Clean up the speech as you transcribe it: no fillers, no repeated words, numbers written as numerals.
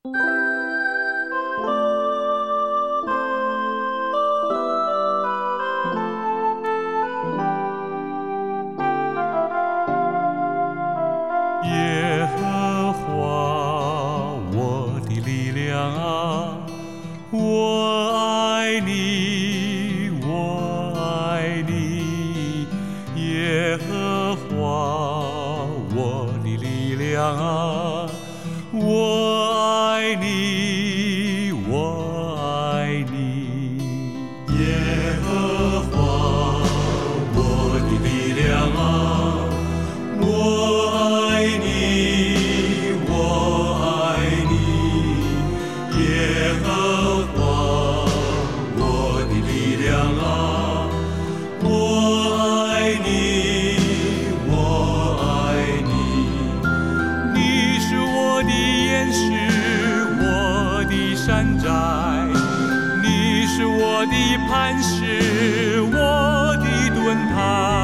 耶和华我的力量啊，我爱你，我爱你。耶和华我的力量啊，我爱你，我爱你。耶和华我的力量啊，我爱你，我爱你。耶和华我的力量啊，我爱你，我爱你。你是我的岩石，我的山寨，你是我的磐石，我的盾牌。